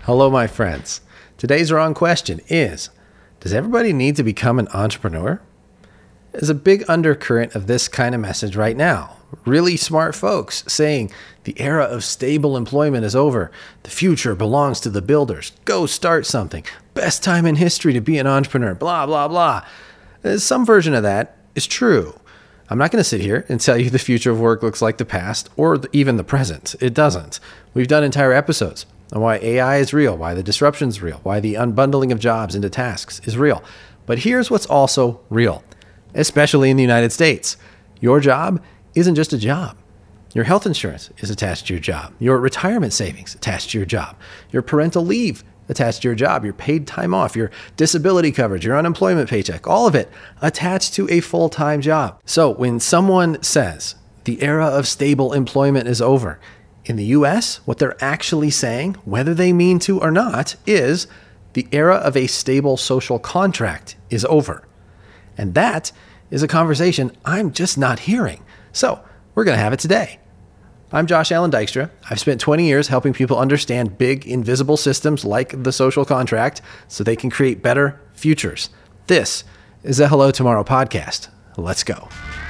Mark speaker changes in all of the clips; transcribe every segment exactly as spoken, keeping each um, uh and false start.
Speaker 1: Hello, my friends. Today's wrong question is, does everybody need to become an entrepreneur? There's a big undercurrent of this kind of message right now. Really smart folks saying the era of stable employment is over. The future belongs to the builders. Go start something. Best time in history to be an entrepreneur. Blah, blah, blah. Some version of that is true. I'm not going to sit here and tell you the future of work looks like the past or even the present. It doesn't. We've done entire episodes on why A I is real, why the disruption is real, why the unbundling of jobs into tasks is real. But here's what's also real, especially in the United States. Your job isn't just a job. Your health insurance is attached to your job. Your retirement savings attached to your job. Your parental leave attached to your job. Your paid time off, your disability coverage, your unemployment paycheck, all of it attached to a full-time job. So when someone says the era of stable employment is over, in the U S, what they're actually saying, whether they mean to or not, is the era of a stable social contract is over. And that is a conversation I'm just not hearing. So we're going to have it today. I'm Josh Allen Dykstra. I've spent twenty years helping people understand big, invisible systems like the social contract so they can create better futures. This is a Hello Tomorrow podcast. Let's go.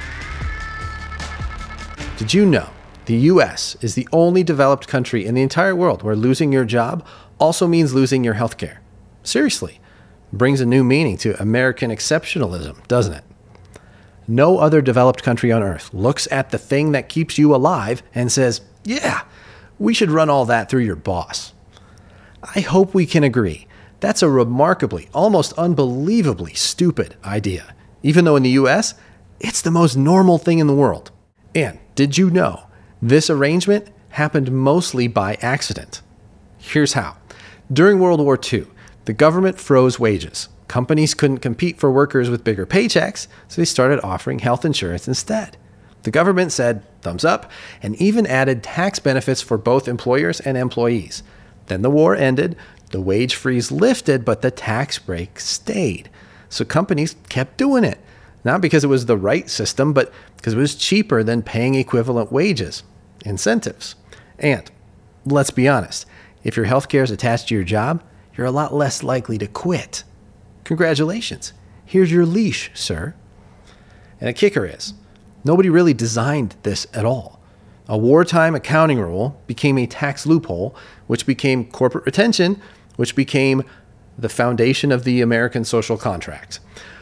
Speaker 1: Did you know the U S is the only developed country in the entire world where losing your job also means losing your health care? Seriously, brings a new meaning to American exceptionalism, doesn't it? No other developed country on earth looks at the thing that keeps you alive and says, yeah, we should run all that through your boss. I hope we can agree. That's a remarkably, almost unbelievably stupid idea, even though in the U S, it's the most normal thing in the world. And did you know this arrangement happened mostly by accident? Here's how. During World War Two, the government froze wages. Companies couldn't compete for workers with bigger paychecks, so they started offering health insurance instead. The government said, thumbs up, and even added tax benefits for both employers and employees. Then the war ended, the wage freeze lifted, but the tax break stayed. So companies kept doing it, not because it was the right system, but because it was cheaper than paying equivalent wages. Incentives. And let's be honest, if your healthcare is attached to your job, you're a lot less likely to quit. Congratulations. Here's your leash, sir. And a kicker is, nobody really designed this at all. A wartime accounting rule became a tax loophole, which became corporate retention, which became the foundation of the American social contract.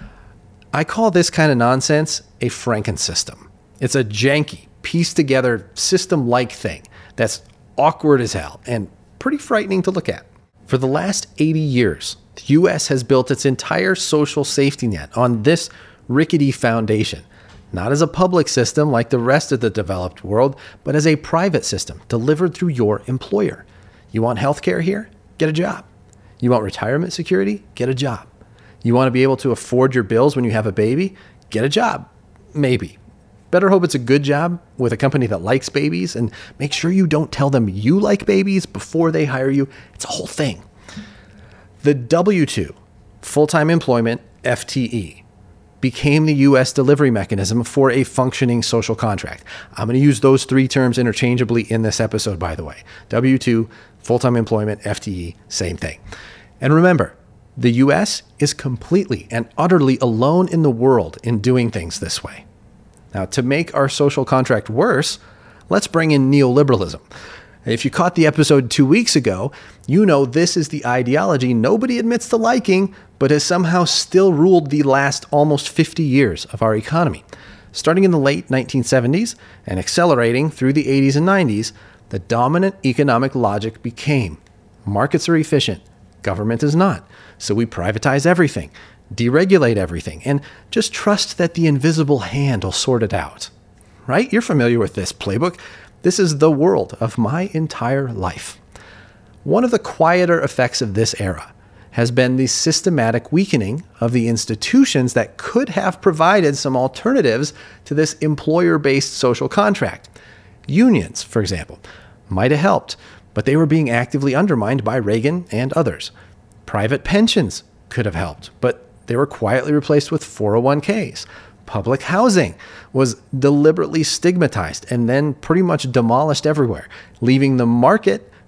Speaker 1: I call this kind of nonsense a Frankensystem. It's a janky, pieced together system-like thing that's awkward as hell and pretty frightening to look at. For the last eighty years, the U S has built its entire social safety net on this rickety foundation, not as a public system like the rest of the developed world, but as a private system delivered through your employer. You want healthcare here? Get a job. You want retirement security? Get a job. You want to be able to afford your bills when you have a baby? Get a job. Maybe. Better hope it's a good job with a company that likes babies, and make sure you don't tell them you like babies before they hire you. It's a whole thing. The W two, full-time employment, F T E, became the U S delivery mechanism for a functioning social contract. I'm going to use those three terms interchangeably in this episode, by the way. W two, full-time employment, F T E, same thing. And remember, the U S is completely and utterly alone in the world in doing things this way. Now, to make our social contract worse, let's bring in neoliberalism. If you caught the episode two weeks ago, you know this is the ideology nobody admits to liking, but has somehow still ruled the last almost fifty years of our economy. Starting in the late nineteen seventies and accelerating through the eighties and nineties, the dominant economic logic became markets are efficient, government is not, so we privatize everything, deregulate everything, and just trust that the invisible hand will sort it out. Right? You're familiar with this playbook. This is the world of my entire life. One of the quieter effects of this era has been the systematic weakening of the institutions that could have provided some alternatives to this employer-based social contract. Unions, for example, might have helped, but they were being actively undermined by Reagan and others. Private pensions could have helped, but they were quietly replaced with four oh one k's. Public housing was deliberately stigmatized and then pretty much demolished everywhere, leaving the market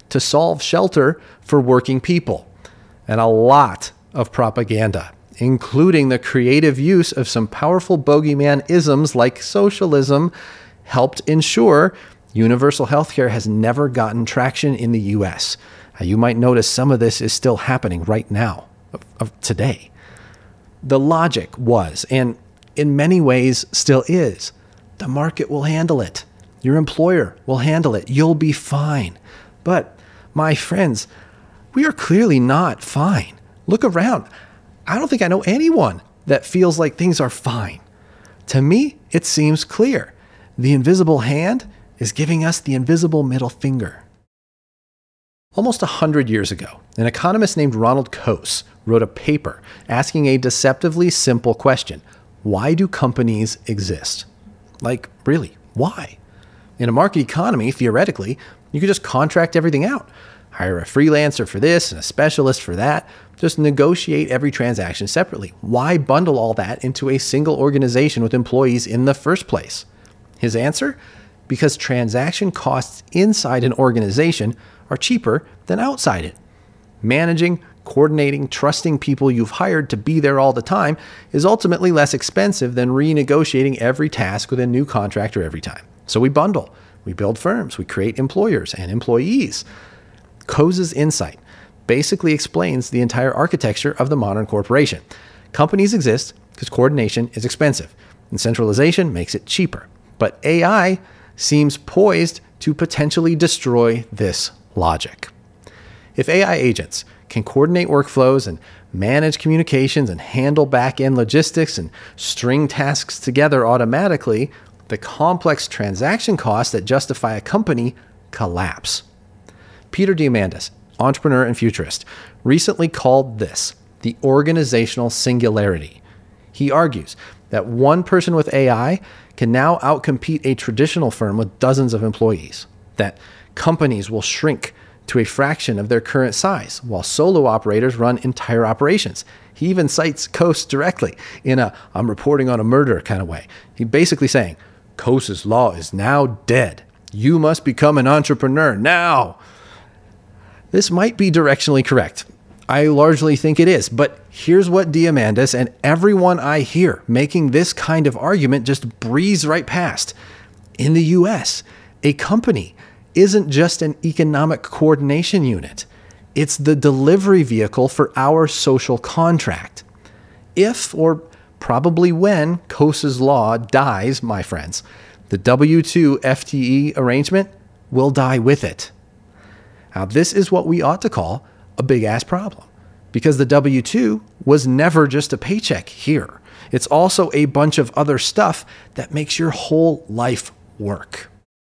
Speaker 1: to solve shelter for working people. And a lot of propaganda, including the creative use of some powerful bogeyman isms like socialism, helped ensure universal healthcare has never gotten traction in the U S. Now, you might notice some of this is still happening right now, of, of today. The logic was, and in many ways still is, the market will handle it. Your employer will handle it. You'll be fine. But, my friends, we are clearly not fine. Look around. I don't think I know anyone that feels like things are fine. To me, it seems clear. The invisible hand is giving us the invisible middle finger. Almost a hundred years ago, an economist named Ronald Coase wrote a paper asking a deceptively simple question. Why do companies exist? Like, really, why? In a market economy, theoretically, you could just contract everything out. Hire a freelancer for this and a specialist for that. Just negotiate every transaction separately. Why bundle all that into a single organization with employees in the first place? His answer? Because transaction costs inside an organization are cheaper than outside it. Managing, coordinating, trusting people you've hired to be there all the time is ultimately less expensive than renegotiating every task with a new contractor every time. So we bundle, we build firms, we create employers and employees. Coase's insight basically explains the entire architecture of the modern corporation. Companies exist because coordination is expensive, and centralization makes it cheaper. But A I seems poised to potentially destroy this logic. If A I agents can coordinate workflows and manage communications and handle back-end logistics and string tasks together automatically, the complex transaction costs that justify a company collapse. Peter Diamandis, entrepreneur and futurist, recently called this the organizational singularity. He argues that one person with A I can now outcompete a traditional firm with dozens of employees, that companies will shrink to a fraction of their current size, while solo operators run entire operations. He even cites Coase directly in a I'm reporting on a murder kind of way. He's basically saying, Coase's law is now dead. You must become an entrepreneur now. This might be directionally correct. I largely think it is, but here's what Diamandis and everyone I hear making this kind of argument just breeze right past. In the U S, a company isn't just an economic coordination unit. It's the delivery vehicle for our social contract. If, or probably when, Coase's law dies, my friends, the W two F T E arrangement will die with it. Now, this is what we ought to call a big-ass problem, because the W two was never just a paycheck here. It's also a bunch of other stuff that makes your whole life work.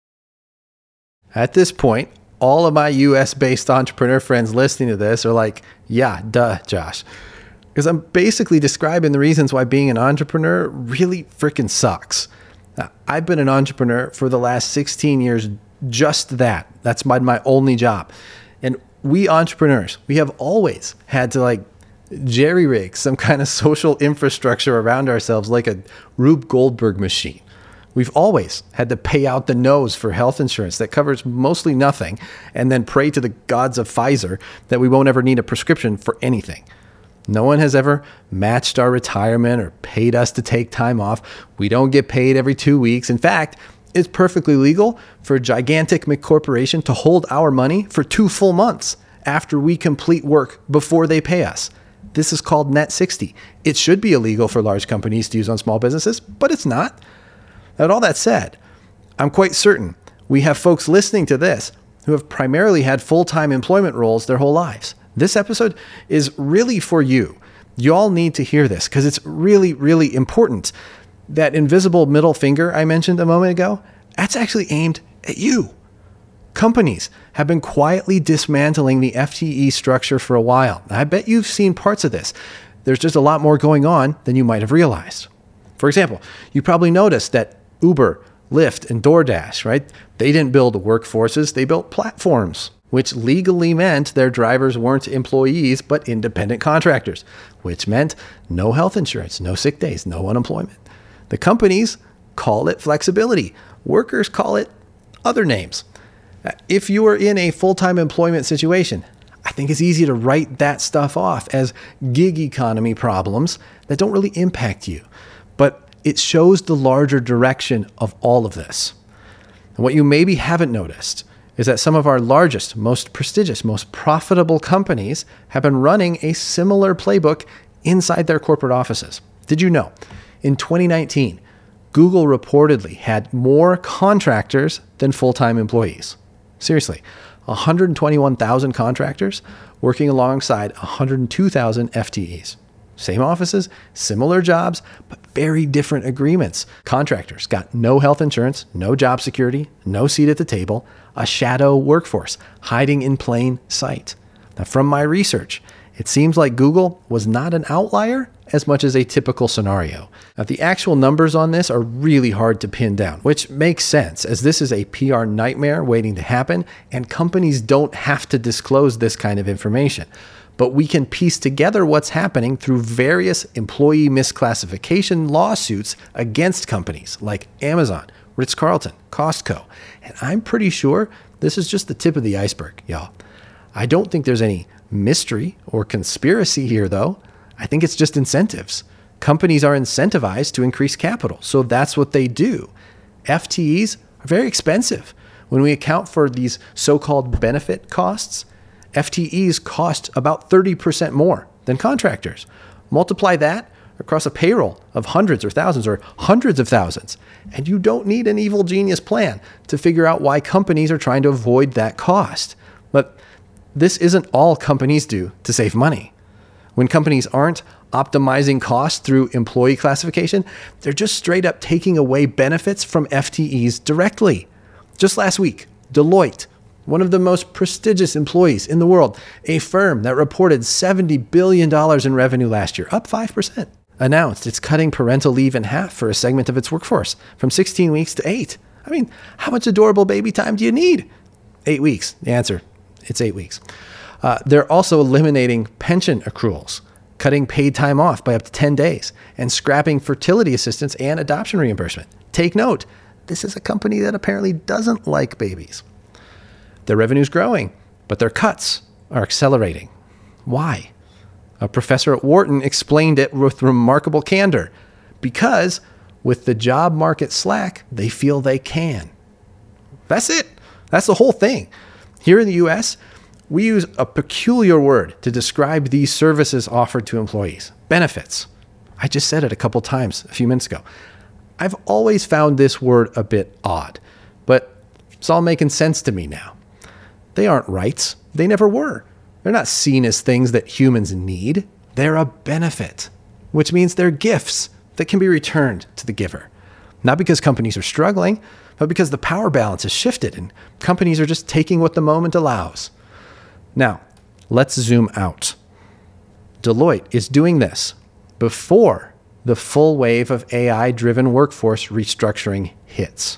Speaker 1: At this point, all of my U S-based entrepreneur friends listening to this are like, yeah, duh, Josh. Because I'm basically describing the reasons why being an entrepreneur really freaking sucks. Now, I've been an entrepreneur for the last sixteen years, just that. That's my, my only job. And we entrepreneurs, we have always had to like jerry-rig some kind of social infrastructure around ourselves like a Rube Goldberg machine. We've always had to pay out the nose for health insurance that covers mostly nothing and then pray to the gods of Pfizer that we won't ever need a prescription for anything. No one has ever matched our retirement or paid us to take time off. We don't get paid every two weeks. In fact, it's perfectly legal for a gigantic McCorporation to hold our money for two full months after we complete work before they pay us. This is called net sixty. It should be illegal for large companies to use on small businesses, but it's not. Now, all that said, I'm quite certain we have folks listening to this who have primarily had full-time employment roles their whole lives. This episode is really for you. Y'all need to hear this because it's really, really important. That invisible middle finger I mentioned a moment ago, that's actually aimed at you. Companies have been quietly dismantling the F T E structure for a while. I bet you've seen parts of this. There's just a lot more going on than you might have realized. For example, you probably noticed that Uber, Lyft, and DoorDash, right? They didn't build workforces, they built platforms, which legally meant their drivers weren't employees, but independent contractors, which meant no health insurance, no sick days, no unemployment. The companies call it flexibility. Workers call it other names. If you are in a full-time employment situation, I think it's easy to write that stuff off as gig economy problems that don't really impact you. But it shows the larger direction of all of this. And what you maybe haven't noticed is that some of our largest, most prestigious, most profitable companies have been running a similar playbook inside their corporate offices. Did you know? In twenty nineteen, Google reportedly had more contractors than full-time employees. Seriously, one hundred twenty-one thousand contractors working alongside one hundred two thousand F T Es. Same offices, similar jobs, but very different agreements. Contractors got no health insurance, no job security, no seat at the table, a shadow workforce hiding in plain sight. Now, from my research, it seems like Google was not an outlier as much as a typical scenario. Now, the actual numbers on this are really hard to pin down, which makes sense as this is a P R nightmare waiting to happen, and companies don't have to disclose this kind of information. But we can piece together what's happening through various employee misclassification lawsuits against companies like Amazon, Ritz-Carlton, Costco. And I'm pretty sure this is just the tip of the iceberg, y'all. I don't think there's any mystery or conspiracy here, though. I think it's just incentives. Companies are incentivized to increase capital, so that's what they do. F T Es are very expensive. When we account for these so-called benefit costs, F T Es cost about thirty percent more than contractors. Multiply that across a payroll of hundreds or thousands or hundreds of thousands, and you don't need an evil genius plan to figure out why companies are trying to avoid that cost. But this isn't all companies do to save money. When companies aren't optimizing costs through employee classification, they're just straight up taking away benefits from F T Es directly. Just last week, Deloitte, one of the most prestigious employees in the world, a firm that reported seventy billion dollars in revenue last year, up five percent, announced it's cutting parental leave in half for a segment of its workforce from sixteen weeks to eight. I mean, how much adorable baby time do you need? Eight weeks. The answer, it's eight weeks. Uh, they're also eliminating pension accruals, cutting paid time off by up to ten days, and scrapping fertility assistance and adoption reimbursement. Take note, this is a company that apparently doesn't like babies. Their revenue's growing, but their cuts are accelerating. Why? A professor at Wharton explained it with remarkable candor. Because with the job market slack, they feel they can. That's it. That's the whole thing. Here in the U S, we use a peculiar word to describe these services offered to employees. Benefits. I just said it a couple times a few minutes ago. I've always found this word a bit odd, but it's all making sense to me now. They aren't rights. They never were. They're not seen as things that humans need. They're a benefit, which means they're gifts that can be returned to the giver. Not because companies are struggling, but because the power balance has shifted and companies are just taking what the moment allows. Now, let's zoom out. Deloitte is doing this before the full wave of A I-driven workforce restructuring hits.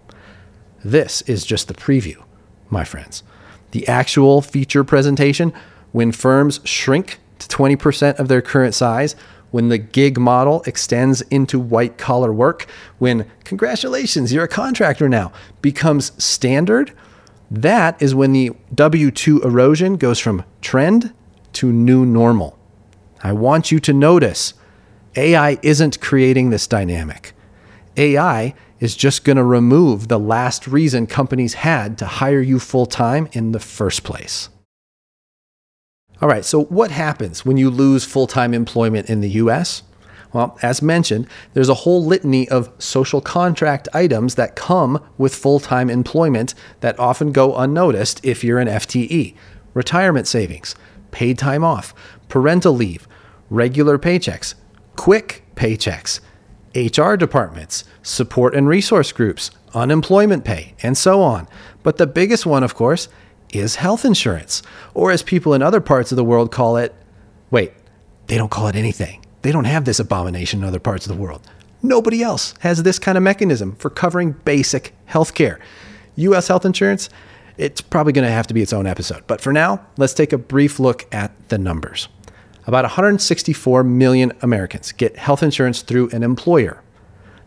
Speaker 1: This is just the preview, my friends. The actual feature presentation, when firms shrink to twenty percent of their current size, when the gig model extends into white-collar work, when, congratulations, you're a contractor now, becomes standard, that is when the W two erosion goes from trend to new normal. I want you to notice, A I isn't creating this dynamic. A I is just going to remove the last reason companies had to hire you full-time in the first place. All right, so what happens when you lose full-time employment in the U S? Well, as mentioned, there's a whole litany of social contract items that come with full-time employment that often go unnoticed if you're an F T E. Retirement savings, paid time off, parental leave, regular paychecks, quick paychecks, H R departments, support and resource groups, unemployment pay, and so on. But the biggest one, of course, is health insurance, or as people in other parts of the world call it, wait, they don't call it anything. They don't have this abomination in other parts of the world. Nobody else has this kind of mechanism for covering basic health care. U S health insurance, it's probably going to have to be its own episode. But for now, let's take a brief look at the numbers. About one hundred sixty-four million Americans get health insurance through an employer.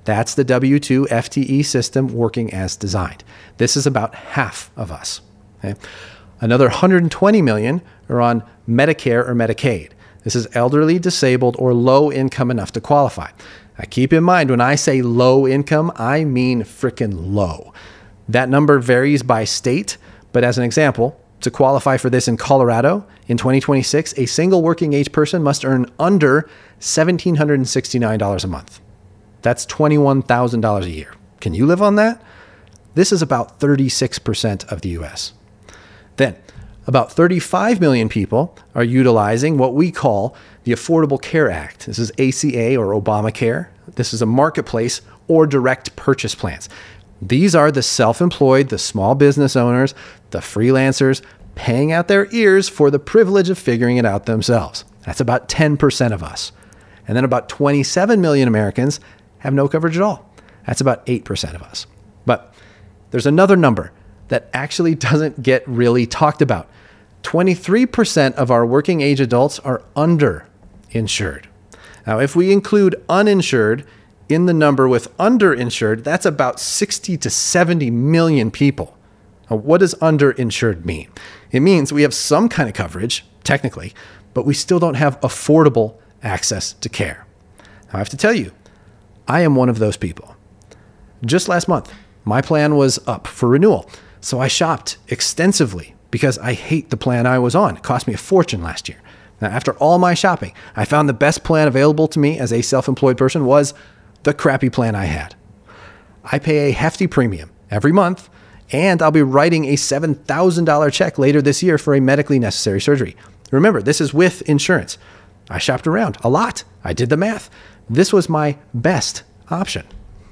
Speaker 1: That's the W two F T E system working as designed. This is about half of us. Okay? Another one hundred twenty million are on Medicare or Medicaid. This is elderly, disabled, or low income enough to qualify. Now, keep in mind, when I say low income, I mean frickin' low. That number varies by state, but as an example, to qualify for this in Colorado, in twenty twenty-six, a single working age person must earn under one thousand seven hundred sixty-nine dollars a month. That's twenty-one thousand dollars a year. Can you live on that? This is about thirty-six percent of the U S. Then, about thirty-five million people are utilizing what we call the Affordable Care Act. This is A C A or Obamacare. This is a marketplace or direct purchase plans. These are the self-employed, the small business owners, the freelancers paying out their ears for the privilege of figuring it out themselves. That's about ten percent of us. And then about twenty-seven million Americans have no coverage at all. That's about eight percent of us. But there's another number that actually doesn't get really talked about. twenty-three percent of our working age adults are underinsured. Now, if we include uninsured in the number with underinsured, that's about sixty to seventy million people. Now, what does underinsured mean? It means we have some kind of coverage, technically, but we still don't have affordable access to care. Now, I have to tell you, I am one of those people. Just last month, my plan was up for renewal, so I shopped extensively because I hate the plan I was on. It cost me a fortune last year. Now, after all my shopping, I found the best plan available to me as a self-employed person was the crappy plan I had. I pay a hefty premium every month, and I'll be writing a seven thousand dollars check later this year for a medically necessary surgery. Remember, this is with insurance. I shopped around a lot. I did the math. This was my best option.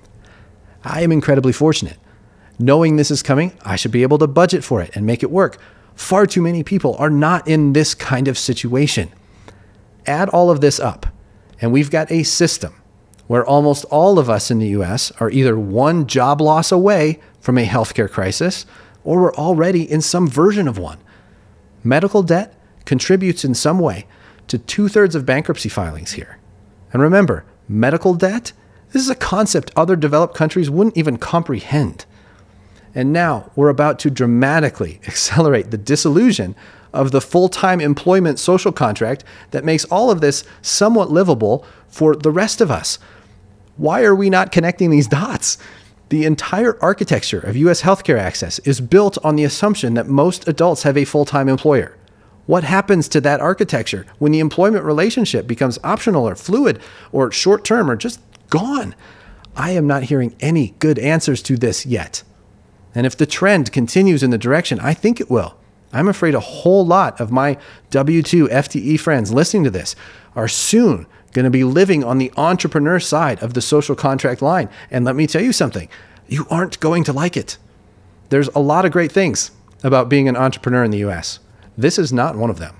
Speaker 1: I am incredibly fortunate. Knowing this is coming, I should be able to budget for it and make it work. Far too many people are not in this kind of situation. Add all of this up, and we've got a system where almost all of us in the U S are either one job loss away from a healthcare crisis, or we're already in some version of one. Medical debt contributes in some way to two-thirds of bankruptcy filings here. And remember, medical debt, this is a concept other developed countries wouldn't even comprehend. And now we're about to dramatically accelerate the dissolution of the full-time employment social contract that makes all of this somewhat livable for the rest of us. Why are we not connecting these dots? The entire architecture of U S healthcare access is built on the assumption that most adults have a full-time employer. What happens to that architecture when the employment relationship becomes optional or fluid or short-term or just gone? I am not hearing any good answers to this yet. And if the trend continues in the direction I think it will, I'm afraid a whole lot of my W two F T E friends listening to this are soon going to be living on the entrepreneur side of the social contract line. And let me tell you something, you aren't going to like it. There's a lot of great things about being an entrepreneur in the U S. This is not one of them.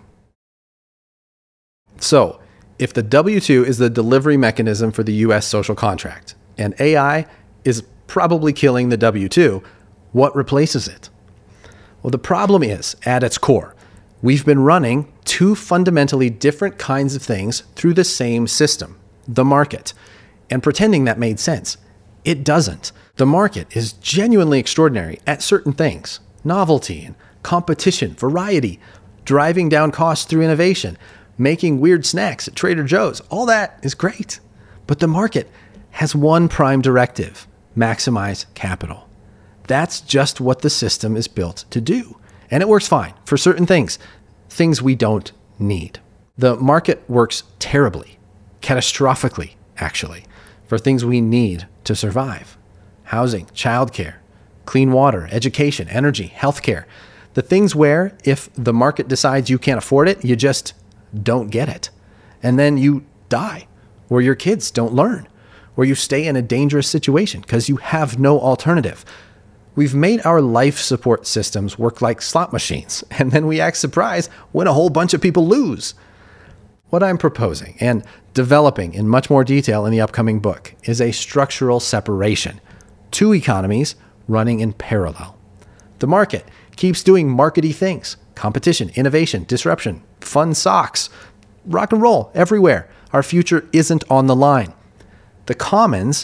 Speaker 1: So, if the W two is the delivery mechanism for the U S social contract, and A I is probably killing the W two, what replaces it? Well, the problem is, at its core, we've been running two fundamentally different kinds of things through the same system, the market, and pretending that made sense. It doesn't. The market is genuinely extraordinary at certain things, novelty and competition, variety, driving down costs through innovation, making weird snacks at Trader Joe's. All that is great. But the market has one prime directive: maximize capital. That's just what the system is built to do. And it works fine for certain things, things we don't need. The market works terribly, catastrophically, actually, for things we need to survive: housing, childcare, clean water, education, energy, healthcare. The things where if the market decides you can't afford it, you just don't get it. And then you die, or your kids don't learn, or you stay in a dangerous situation because you have no alternative. We've made our life support systems work like slot machines, and then we act surprised when a whole bunch of people lose. What I'm proposing and developing in much more detail in the upcoming book is a structural separation, two economies running in parallel. The market keeps doing markety things: competition, innovation, disruption, fun socks, rock and roll everywhere. Our future isn't on the line. The commons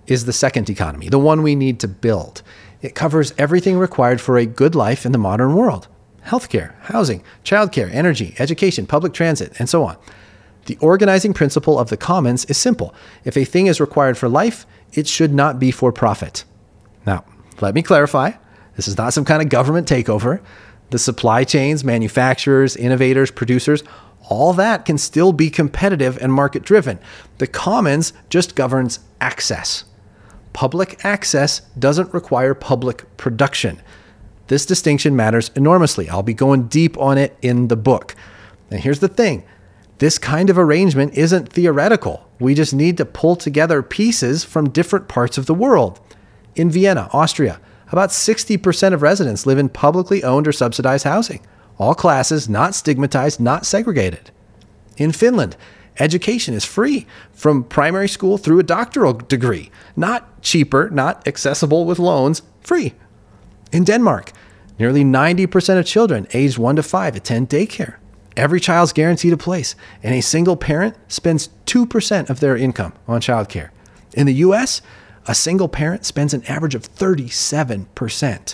Speaker 1: is the second economy, the one we need to build. It covers everything required for a good life in the modern world: healthcare, housing, childcare, energy, education, public transit, and so on. The organizing principle of the commons is simple. If a thing is required for life, it should not be for profit. Now, let me clarify. This is not some kind of government takeover. The supply chains, manufacturers, innovators, producers, all that can still be competitive and market-driven. The commons just governs access. Public access doesn't require public production. This distinction matters enormously. I'll be going deep on it in the book. And here's the thing. This kind of arrangement isn't theoretical. We just need to pull together pieces from different parts of the world. In Vienna, Austria, about sixty percent of residents live in publicly owned or subsidized housing. All classes, not stigmatized, not segregated. In Finland, education is free from primary school through a doctoral degree. Not cheaper, not accessible with loans, free. In Denmark, nearly ninety percent of children aged one to five attend daycare. Every child's guaranteed a place, and a single parent spends two percent of their income on childcare. In the U S, a single parent spends an average of thirty-seven percent.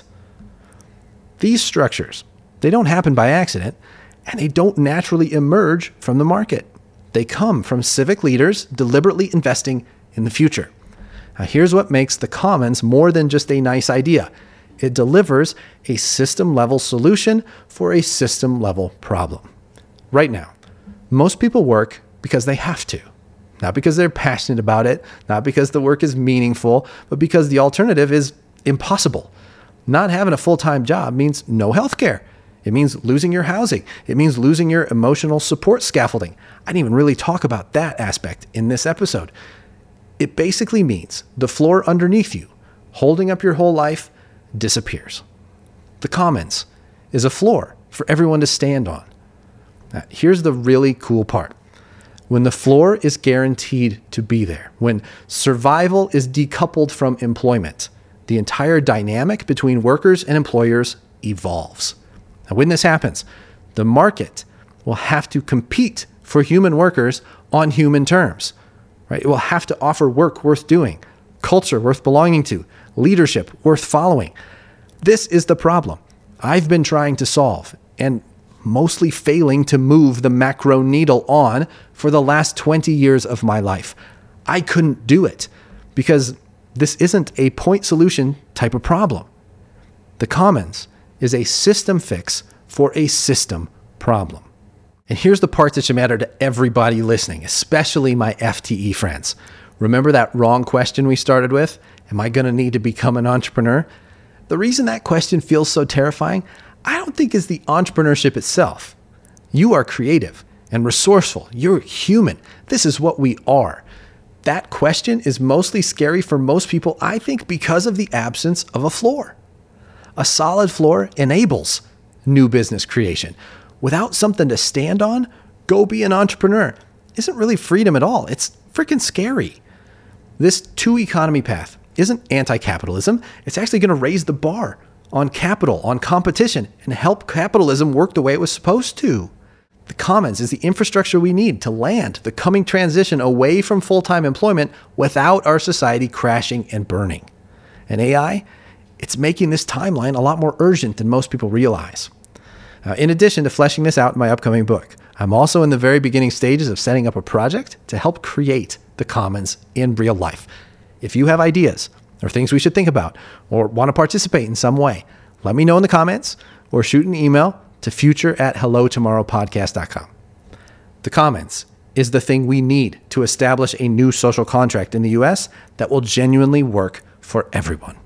Speaker 1: These structures, they don't happen by accident, and they don't naturally emerge from the market. They come from civic leaders deliberately investing in the future. Now, here's what makes the commons more than just a nice idea. It delivers a system-level solution for a system-level problem. Right now, most people work because they have to. Not because they're passionate about it, not because the work is meaningful, but because the alternative is impossible. Not having a full-time job means no health care. It means losing your housing. It means losing your emotional support scaffolding. I didn't even really talk about that aspect in this episode. It basically means the floor underneath you, holding up your whole life, disappears. The commons is a floor for everyone to stand on. Now, here's the really cool part. When the floor is guaranteed to be there, when survival is decoupled from employment, the entire dynamic between workers and employers evolves. Now, when this happens, the market will have to compete for human workers on human terms, right? It will have to offer work worth doing, culture worth belonging to, leadership worth following. This is the problem I've been trying to solve, and mostly failing to move the macro needle on for the last twenty years of my life. I couldn't do it because this isn't a point solution type of problem. The commons is a system fix for a system problem. And here's the part that should matter to everybody listening, especially my F T E friends. Remember that wrong question we started with? Am I going to need to become an entrepreneur? The reason that question feels so terrifying, I don't think is the entrepreneurship itself. You are creative and resourceful. You're human. This is what we are. That question is mostly scary for most people, I think, because of the absence of a floor. A solid floor enables new business creation. Without something to stand on, go be an entrepreneur isn't really freedom at all. It's freaking scary. This two-economy path isn't anti-capitalism. It's actually going to raise the bar on capital, on competition, and help capitalism work the way it was supposed to. The commons is the infrastructure we need to land the coming transition away from full-time employment without our society crashing and burning. And A I, it's making this timeline a lot more urgent than most people realize. Uh, in addition to fleshing this out in my upcoming book, I'm also in the very beginning stages of setting up a project to help create the commons in real life. If you have ideas or things we should think about or want to participate in some way, let me know in the comments or shoot an email to future at hello tomorrow podcast dot com. The commons is the thing we need to establish a new social contract in the U S that will genuinely work for everyone.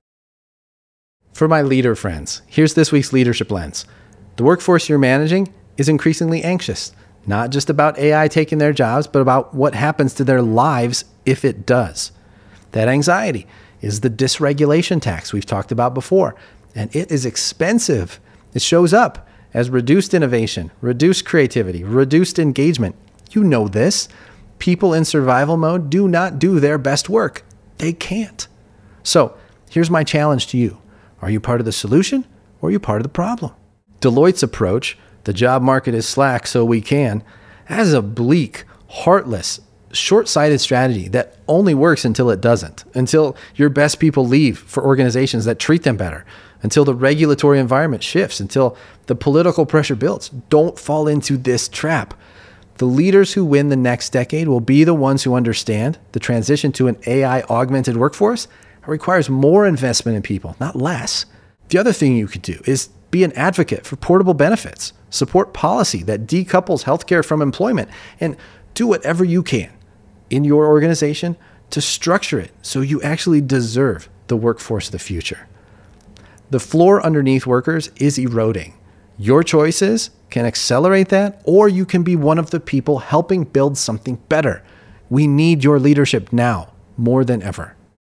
Speaker 1: For my leader friends, here's this week's leadership lens. The workforce you're managing is increasingly anxious, not just about A I taking their jobs, but about what happens to their lives if it does. That anxiety is the dysregulation tax we've talked about before, and it is expensive. It shows up as reduced innovation, reduced creativity, reduced engagement. You know this. People in survival mode do not do their best work. They can't. So here's my challenge to you. Are you part of the solution or are you part of the problem? Deloitte's approach, the job market is slack so we can, has a bleak, heartless, short-sighted strategy that only works until it doesn't, until your best people leave for organizations that treat them better, until the regulatory environment shifts, until the political pressure builds. Don't fall into this trap. The leaders who win the next decade will be the ones who understand the transition to an A I-augmented workforce requires more investment in people, not less. The other thing you could do is be an advocate for portable benefits, support policy that decouples healthcare from employment, and do whatever you can in your organization to structure it so you actually deserve the workforce of the future. The floor underneath workers is eroding. Your choices can accelerate that, or you can be one of the people helping build something better. We need your leadership now more than ever.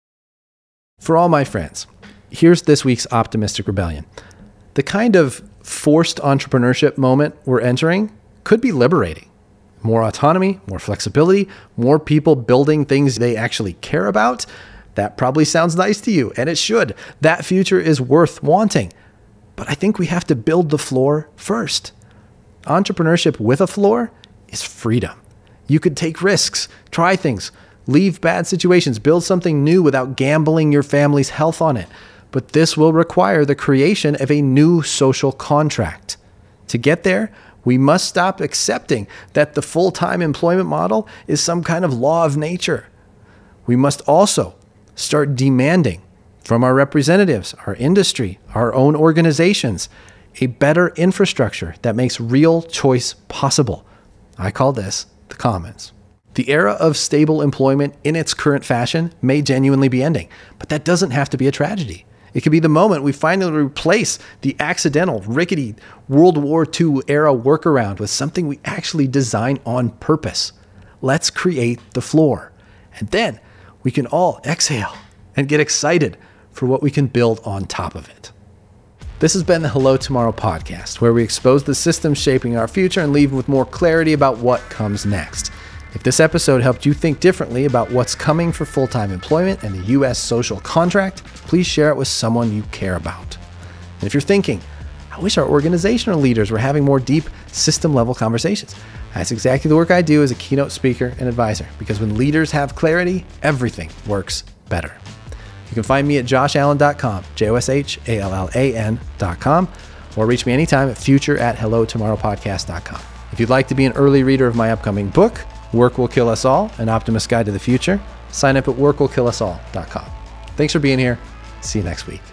Speaker 1: For all my friends, here's this week's Optimistic Rebellion. The kind of forced entrepreneurship moment we're entering could be liberating. More autonomy, more flexibility, more people building things they actually care about. That probably sounds nice to you, and it should. That future is worth wanting. But I think we have to build the floor first. Entrepreneurship with a floor is freedom. You could take risks, try things, leave bad situations, build something new without gambling your family's health on it. But this will require the creation of a new social contract. To get there, we must stop accepting that the full-time employment model is some kind of law of nature. We must also start demanding from our representatives, our industry, our own organizations, a better infrastructure that makes real choice possible. I call this the commons. The era of stable employment in its current fashion may genuinely be ending, but that doesn't have to be a tragedy. It could be the moment we finally replace the accidental, rickety World War Two era workaround with something we actually design on purpose. Let's create the floor. And then we can all exhale and get excited for what we can build on top of it. This has been the Hello Tomorrow podcast, where we expose the systems shaping our future and leave with more clarity about what comes next. If this episode helped you think differently about what's coming for full-time employment and the U S social contract, please share it with someone you care about. And if you're thinking, I wish our organizational leaders were having more deep system-level conversations, that's exactly the work I do as a keynote speaker and advisor, because when leaders have clarity, everything works better. You can find me at josh allen dot com, J O S H A L L A N dot com, or reach me anytime at future at hello tomorrow podcast dot com. If you'd like to be an early reader of my upcoming book, Work Will Kill Us All, An Optimist's Guide to the Future, sign up at work will kill us all dot com. Thanks for being here. See you next week.